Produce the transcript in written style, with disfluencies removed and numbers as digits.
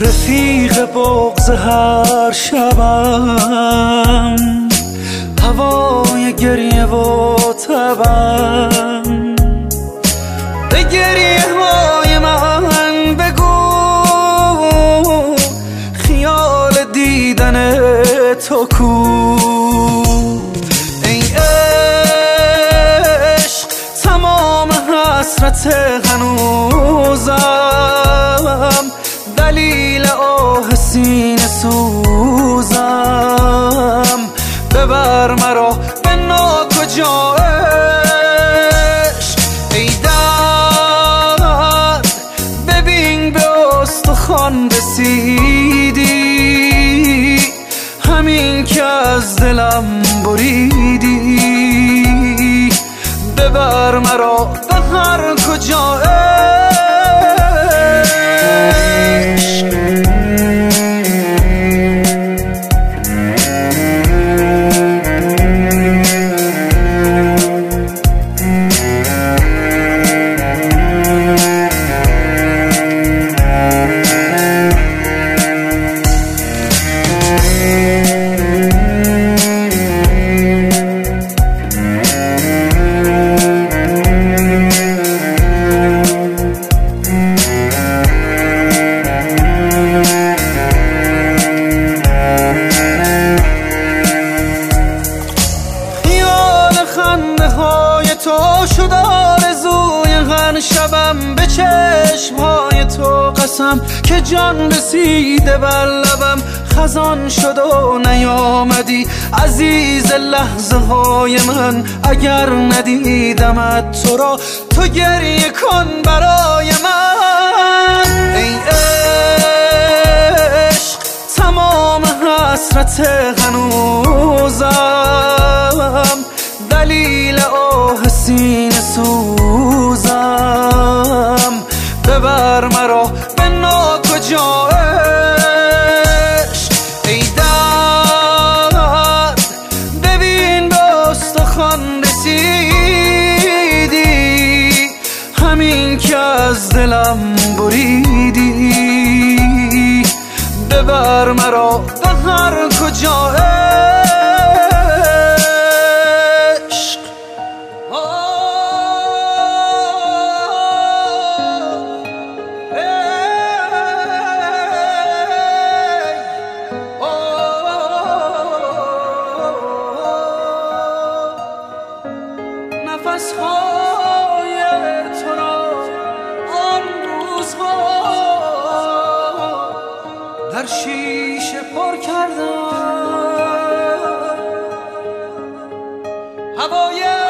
رفیق بغض هر شبم، هوای گریه و تبم. به گریه های من بگو خیال دیدن تو کو. ای عشق تمام حسرت هنوزم، دلیل آه سینه سوزم. ببر مرا به ناکجا عشق. ای درد ببین به استخوان رسیدی، همین که از دلم بریدی. ببر مرا به هر کجا تو شد آرزوی هر شبم. به چشمهای تو قسم که جان رسیده بر لبم. خزان شد و نیامدی عزیز لحظه های من. اگر ندیدمت تو را تو گریه کن برای من. ای عشق تمام حسرت هنوزم، دلیل آه سینه سوزم. ببر مرا به ناکجا عشق. ای درد ببین به استخوان رسیدی، همین که از دلم بریدی. ببر مرا به هر کجا نفس‌های تو را آن روزها در شیشه پر کردم. هوای